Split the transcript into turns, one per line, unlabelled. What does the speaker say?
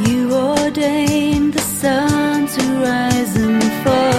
You ordained the sun to rise and fall.